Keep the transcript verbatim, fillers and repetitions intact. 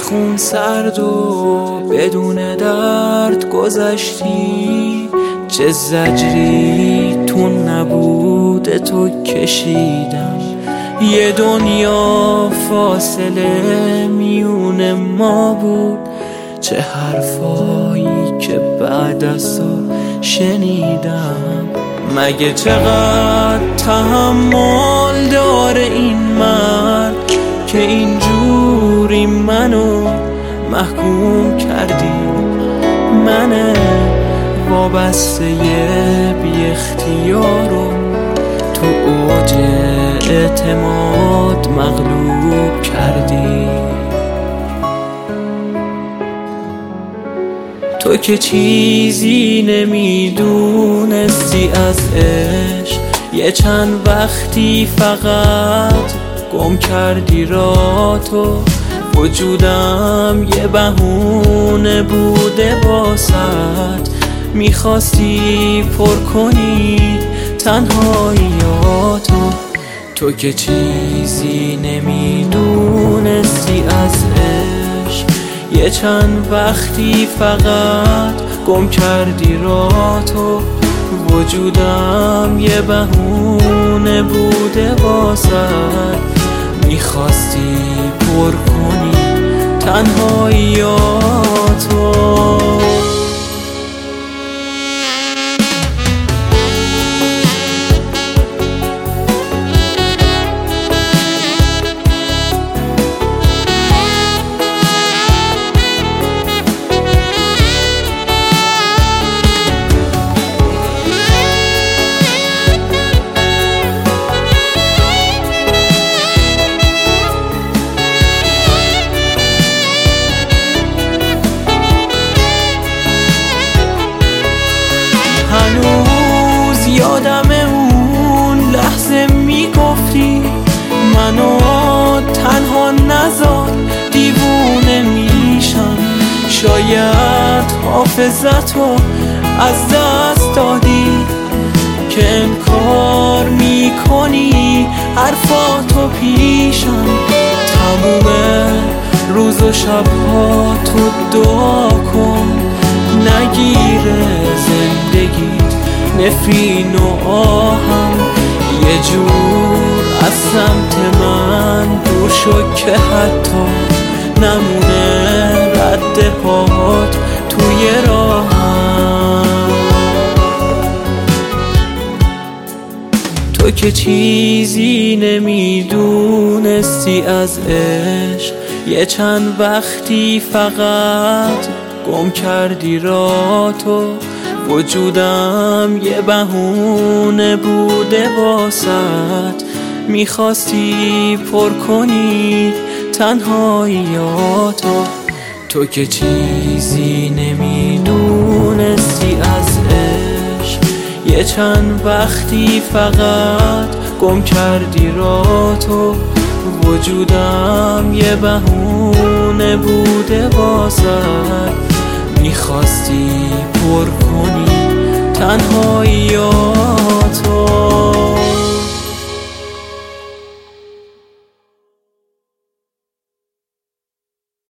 خون سرد و بدون درد گذشتی، چه زجری تو نبود تو کشیدم. یه دنیا فاصله میون ما بود، چه حرفایی که بعد از تو شنیدم. مگه چقدر تحمل داره این مرد که اینجوری منو محکوم کردی؟ من وابسته بی اختیارو تو اوج اعتماد مغلوب کردی. تو که چیزی نمیدونستی از عشق، یه چند وقتی فقط گم کردی را تو. وجودم یه بهونه بوده واسط، میخواستی پر کنی تنهاییاتو. تو که چیزی نمیدونستی از عشق، یه چند وقتی فقط گم کردی را تو. وجودم یه بهونه بوده واسط، میخواستی پر کنی تنهاییاتو. هنوز یادم اون لحظه میگفتی منو تنها نذار دیوونه میشم. شاید حافظتو از دست دادی که انکار میکنی حرفاتو پیشم. تموم روز و شبها تو دعا کن نگیره زندگیت نفرین و آهم. یه جور از سمت من دور شو که حتی نمونه رد پاهات توی راهم. تو که چیزی نمیدونستی از عشق، یه چند وقتی فقط گم کردی را تو. وجودم یه بهونه بوده واسط، میخواستی پر کنی تنهاییاتو. تو که چیزی نمیدونستی از عشق، یه چند وقتی فقط گم کردی را تو. وجودم یه بهونه بوده واسط، میخواستی پر کنی تنهاییات.